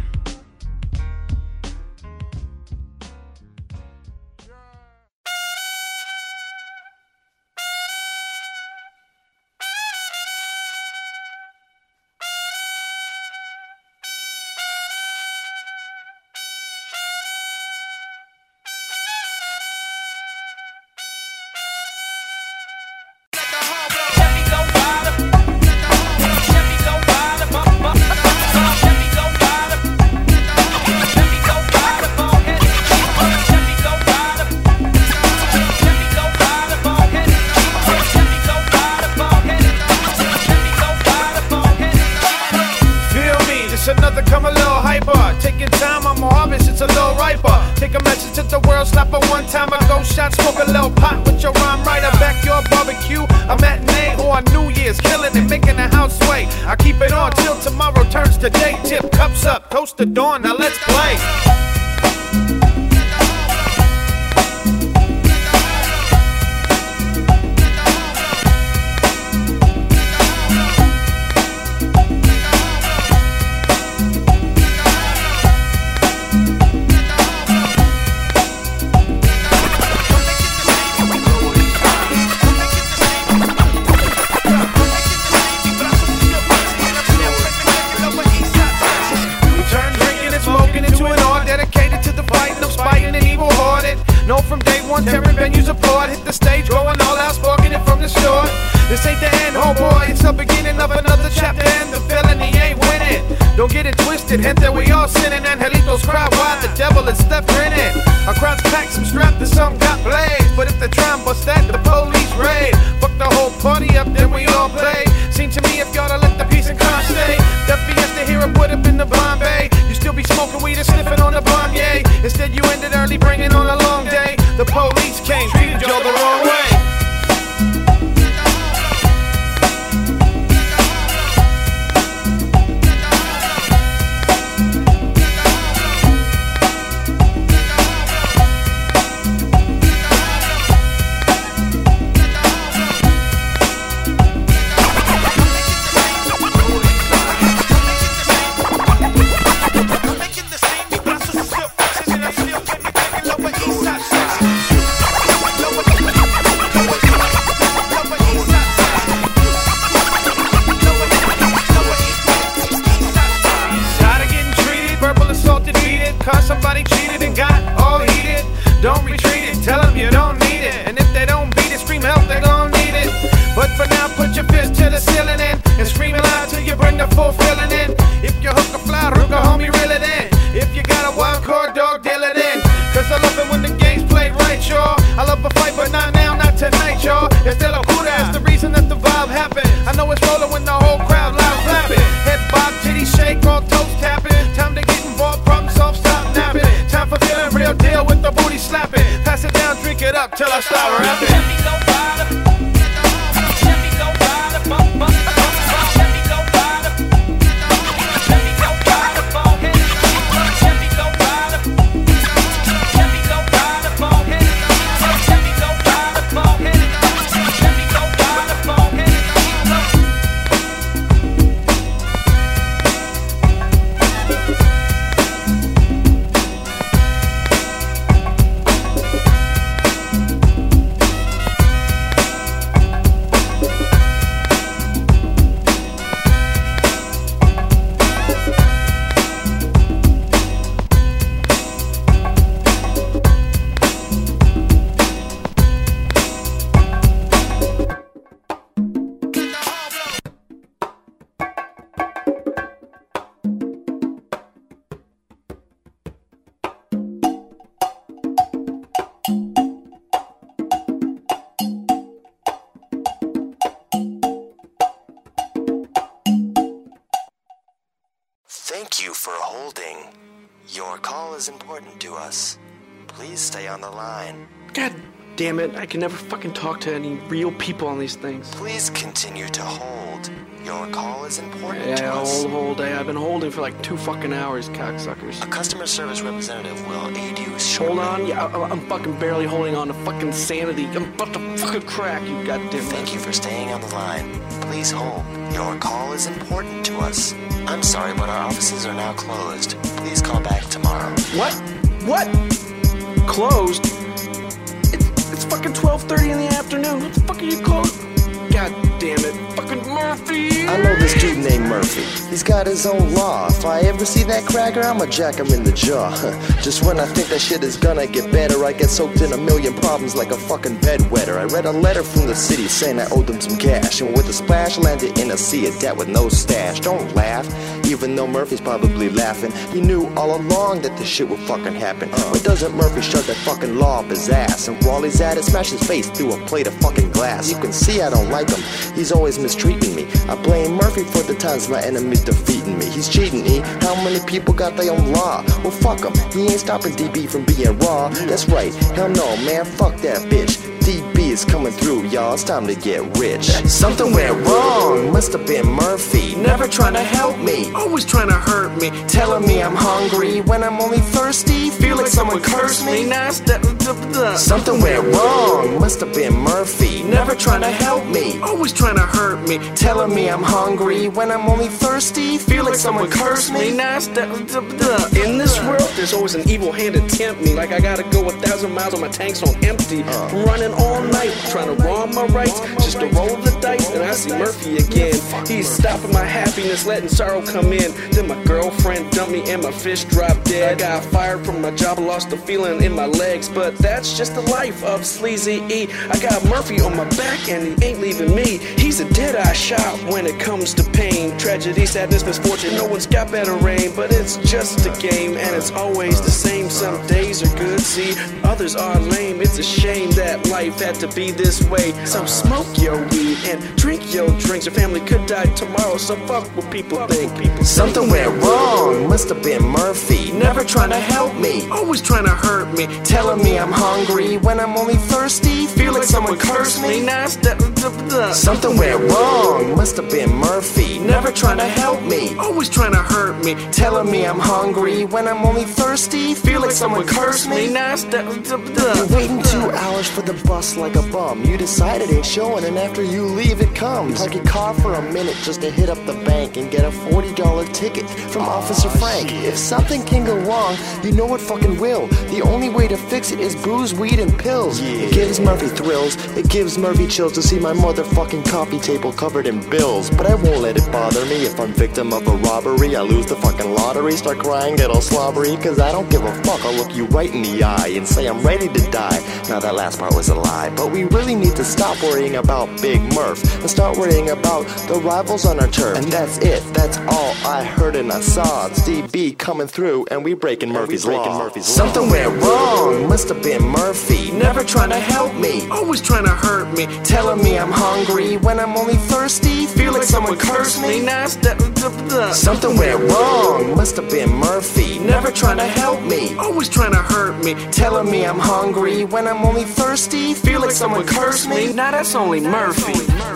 [SPEAKER 10] Another come a little hyper. Taking time, I'm a harvest, it's a little riper. Take a message to the world, slap a one time ago shot, smoke a little pot with your rhyme writer. Backyard barbecue, a matinee or a New Year's, killing it, making the house sway. I keep it on till tomorrow turns to day. Tip cups up, toast to dawn, now let's play. Know from day one, tearing venues apart. Hit the stage, going all out, sparking it from the shore. This ain't the end, oh boy, it's the beginning of another chapter, and the felony ain't winning. Don't get it twisted, hint that we all sinning. Angelitos cry why the devil is left grinning. Our crowd's packed, some strapped, and some got blazed. But if they try and bust that, the police raid. Fuck the whole party up, then we all play. Seem to me if y'all to let the peace and calm stay. The fiesta here would have been the Bombay. You still be smoking weed and sniffing on the bomb, yay. Instead you ended early, bringing on a long day. The police came, treated y'all the wrong way.
[SPEAKER 2] booty slapping. Pass it down, drink it up till I start rapping.
[SPEAKER 7] Thank you for holding. Your call is important to us. Please stay on the line.
[SPEAKER 8] God damn it, I can never fucking talk to any real people on these things.
[SPEAKER 7] Please continue to hold. Your call is important to us.
[SPEAKER 8] Hold. I've been holding for like 2 fucking hours, cocksuckers.
[SPEAKER 7] A customer service representative will aid you shortly.
[SPEAKER 8] Hold on, yeah, I'm fucking barely holding on to fucking sanity. I'm about to fucking crack, you goddamn.
[SPEAKER 7] Thank you for staying on the line. Please hold. Your call is important to us. I'm sorry, but our offices are now closed. Please call back tomorrow.
[SPEAKER 8] What? Closed? It's fucking 12:30 in the afternoon. What the fuck are you closed? God damn it. Fucking Murphy!
[SPEAKER 9] I know this dude named Murphy. He's got his own law. If I ever see that cracker, I'ma jack him in the jaw. Just when I think that shit is gonna get better, I get soaked in a million problems like a fucking bedwetter. I read a letter from the city saying I owed them some cash, and with a splash landed in a sea of debt with no stash. Don't laugh, even though Murphy's probably laughing. He knew all along that this shit would fucking happen. Why doesn't Murphy shove that fucking law up his ass? And while he's at it, smash his face through a plate of fucking glass. You can see I don't like him. He's always mistreating me. I blame Murphy for the times my enemy's defeating me. He's cheating me. How many people got their own law? Well, fuck him. He ain't stopping DB from being raw. That's right. Hell no, man. Fuck that bitch. DB is coming through, y'all. It's time to get rich. Something went wrong. Must have been Murphy. Never trying to help me.
[SPEAKER 8] Always trying to hurt me.
[SPEAKER 9] Telling me I'm hungry when I'm only thirsty. Feel like someone cursed me. Something went wrong. Must have been Murphy. Never trying to help me.
[SPEAKER 8] Always trying to hurt me.
[SPEAKER 9] Telling me I'm hungry when I'm only thirsty. Feel like someone cursed me.
[SPEAKER 8] In this world, there's always an evil hand to tempt me. Like I gotta go 1,000 miles on my tanks on empty. Running all night, trying to wrong my rights. Just to roll the dice, and I see Murphy again. He's stopping my happiness, letting sorrow come in. Then my girlfriend dumped me and my fish dropped dead. I got fired from my job, lost the feeling in my legs. But that's just the life of Sleazy E. I got Murphy on my back and he ain't leaving me. He's a dead-eye shot when it comes to pain. Tragedy, sadness, misfortune, no one's got better aim. But it's just a game and it's always the same. Some days are good, see, others are lame. It's a shame that life had to be this way. So smoke your weed and drink your drinks. Your family could die tomorrow, so fuck what people think.
[SPEAKER 9] Something went wrong. Must have been Murphy. Never trying to help me.
[SPEAKER 8] Always trying to hurt me.
[SPEAKER 9] Telling me I'm hungry when I'm only thirsty. Feel like someone cursed me. Something went wrong. Must have been Murphy. Never trying to help me.
[SPEAKER 8] Always trying to hurt me.
[SPEAKER 9] Telling me I'm hungry when I'm only thirsty. Feel like someone cursed me. You're waiting 2 hours for the bus like a bum. You decided it's showing, and after you leave, it comes. Park your car for a minute just to hit up the bank and get a $40 ticket from Officer Frank. If something can go wrong, you know it fucking will. The only way to fix it is booze, weed, and pills. It gives Murphy thrills. It gives Murphy chills to see my motherfucking coffee table covered in bills. But I won't let it bother me if I'm victim of a robbery. I lose the fucking lottery, start crying, get all slobbery. Cause I don't give a fuck, I'll look you right in the eye and say I'm ready to die. Now that last part was a lie, but But we really need to stop worrying about Big Murph and start worrying about the rivals on our turf. And that's it, that's all I heard and I saw. It's DB coming through and we breaking Murphy's Law. Something went wrong, must have been Murphy. Never trying to help me, always trying to hurt me. Telling me I'm hungry when I'm only thirsty. Feel like someone cursed me. Something went wrong, must have been Murphy. Never trying to help me, always trying to hurt me. Telling me I'm hungry when I'm only thirsty. Feel like someone cursed me.
[SPEAKER 8] Nah, that's only Murphy.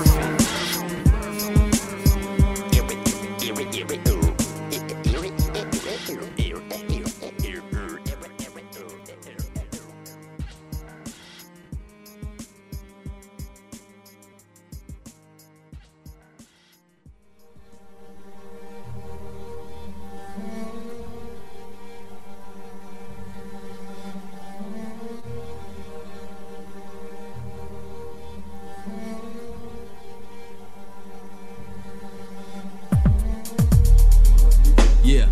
[SPEAKER 11] Yeah.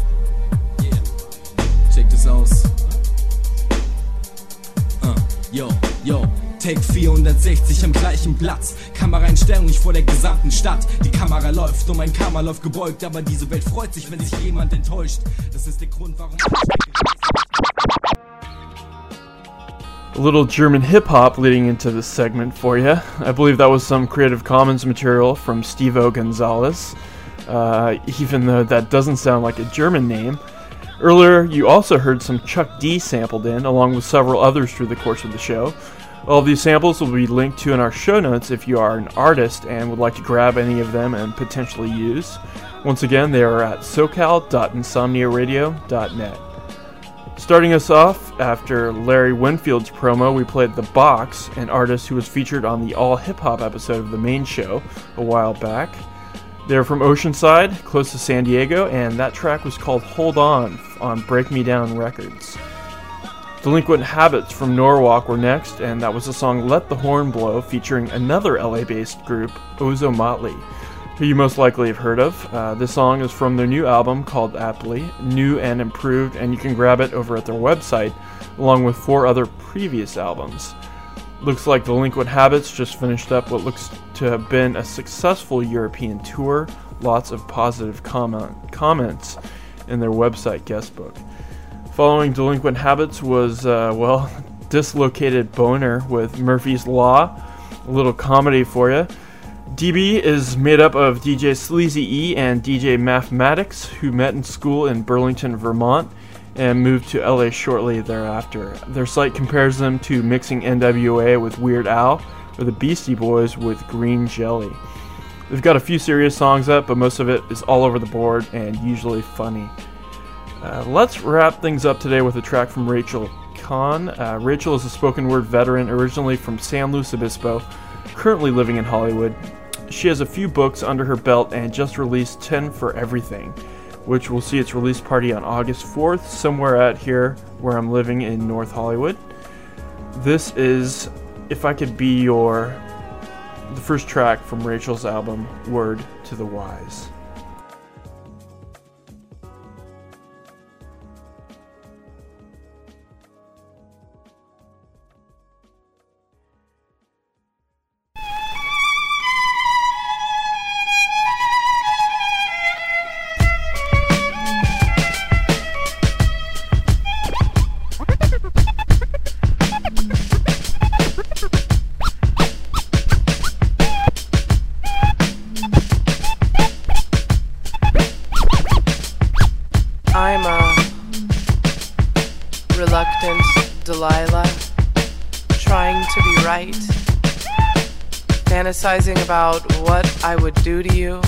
[SPEAKER 11] Check this aus. Yo. Take 460 am gleichen Platz. Kameraeinstellung nicht vor der gesamten Stadt. Die Kamera läuft und mein Kamera läuft gebeugt. Aber diese Welt freut sich, wenn sich jemand enttäuscht. Das ist der Grund, warum...
[SPEAKER 1] A little German hip-hop leading into this segment for you. I believe that was some Creative Commons material from Steve-O Gonzalez. Even though that doesn't sound like a German name. Earlier, you also heard some Chuck D sampled in, along with several others through the course of the show. All of these samples will be linked to in our show notes if you are an artist and would like to grab any of them and potentially use. Once again, they are at socal.insomniaradio.net. Starting us off, after Larry Winfield's promo, we played The Box, an artist who was featured on the All Hip Hop episode of the main show a while back. They're from Oceanside, close to San Diego, and that track was called Hold On Break Me Down Records. Delinquent Habits from Norwalk were next, and that was the song Let the Horn Blow, featuring another LA-based group, Ozo Motley, who you most likely have heard of. This song is from their new album called Aptly, new and improved, and you can grab it over at their website, along with 4 other previous albums. Looks like Delinquent Habits just finished up what looks to have been a successful European tour. Lots of positive comments in their website guestbook. Following Delinquent Habits was, Dislocated Boner with Murphy's Law. A little comedy for you. DB is made up of DJ Sleazy E and DJ Mathematics, who met in school in Burlington, Vermont, and moved to LA shortly thereafter. Their site compares them to mixing NWA with Weird Al, or the Beastie Boys with Green Jelly. They've got a few serious songs up, but most of it is all over the board and usually funny. Let's wrap things up today with a track from Rachel Kahn. Rachel is a spoken word veteran originally from San Luis Obispo, currently living in Hollywood. She has a few books under her belt and just released 10 for Everything, which will see its release party on August 4th, somewhere out here where I'm living in North Hollywood. This is If I Could Be the first track from Rachel's album, Word to the Wise.
[SPEAKER 12] I'm a reluctant Delilah, trying to be right, fantasizing about what I would do to you,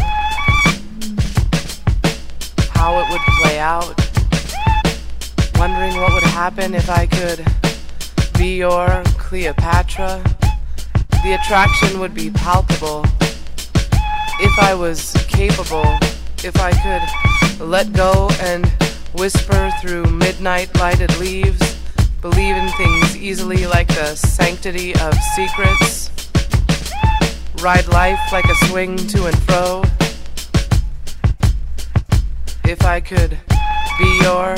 [SPEAKER 12] how it would play out, wondering what would happen if I could be your Cleopatra. The attraction would be palpable if I was capable, if I could let go and whisper through midnight lighted leaves, believe in things easily like the sanctity of secrets, ride life like a swing to and fro. If I could be your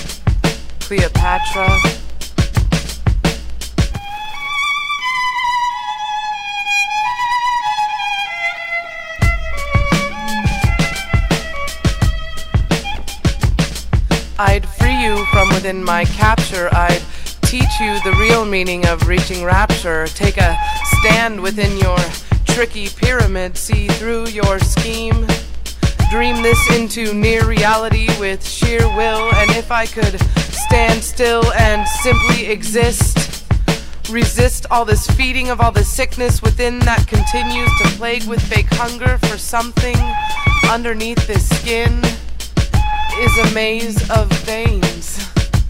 [SPEAKER 12] Cleopatra. within my capture. I'd teach you the real meaning of reaching rapture. Take a stand within your tricky pyramid, see through your scheme. Dream this into near reality with sheer will. And if I could stand still and simply exist, resist all this feeding of all the sickness within that continues to plague with fake hunger for something underneath this skin, is a maze of veins.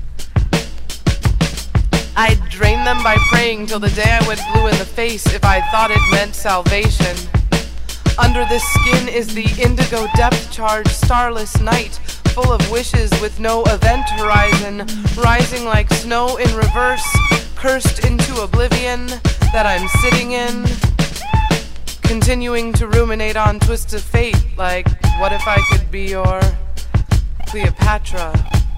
[SPEAKER 12] I'd drain them by praying till the day I went blue in the face if I thought it meant salvation. Under this skin is the indigo depth-charged starless night, full of wishes with no event horizon, rising like snow in reverse, cursed into oblivion that I'm sitting in, continuing to ruminate on twists of fate, like, what if I could be your Cleopatra?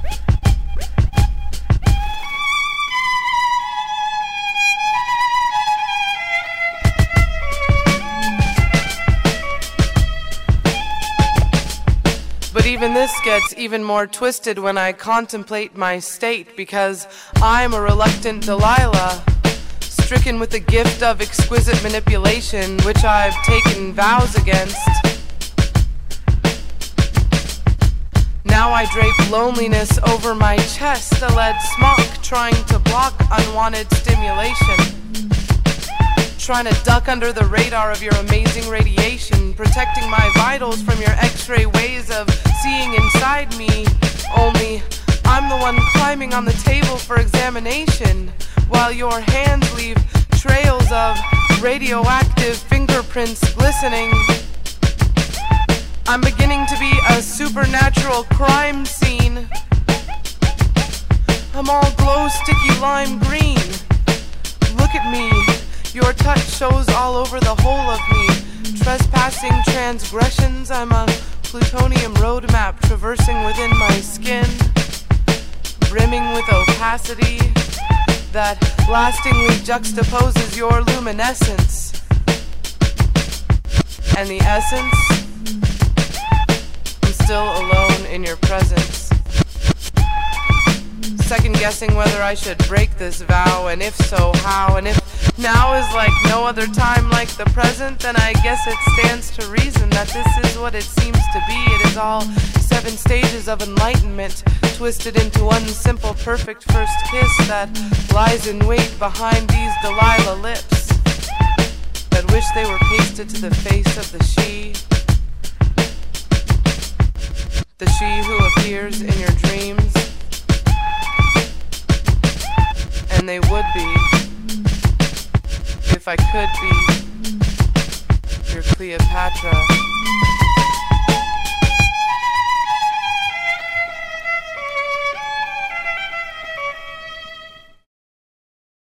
[SPEAKER 12] But even this gets even more twisted when I contemplate my state, because I'm a reluctant Delilah, stricken with the gift of exquisite manipulation, which I've taken vows against. Now I drape loneliness over my chest, a lead smock trying to block unwanted stimulation. Trying to duck under the radar of your amazing radiation, protecting my vitals from your x-ray ways of seeing inside me. Only I'm the one climbing on the table for examination, while your hands leave trails of radioactive fingerprints glistening. I'm beginning to be a supernatural crime scene. I'm all glow sticky lime green. Look at me. Your touch shows all over the whole of me. Trespassing transgressions, I'm a plutonium roadmap traversing within my skin, brimming with opacity that lastingly juxtaposes your luminescence. And the essence, I'm still alone in your presence. Second guessing whether I should break this vow, and if so, how, and if now is like no other time like the present, then I guess it stands to reason that this is what it seems to be. It is all 7 stages of enlightenment, twisted into one simple perfect first kiss that lies in wait behind these Delilah lips that wish they were pasted to the face of the she who appears in your dreams. And they would be, if I could be, your Cleopatra.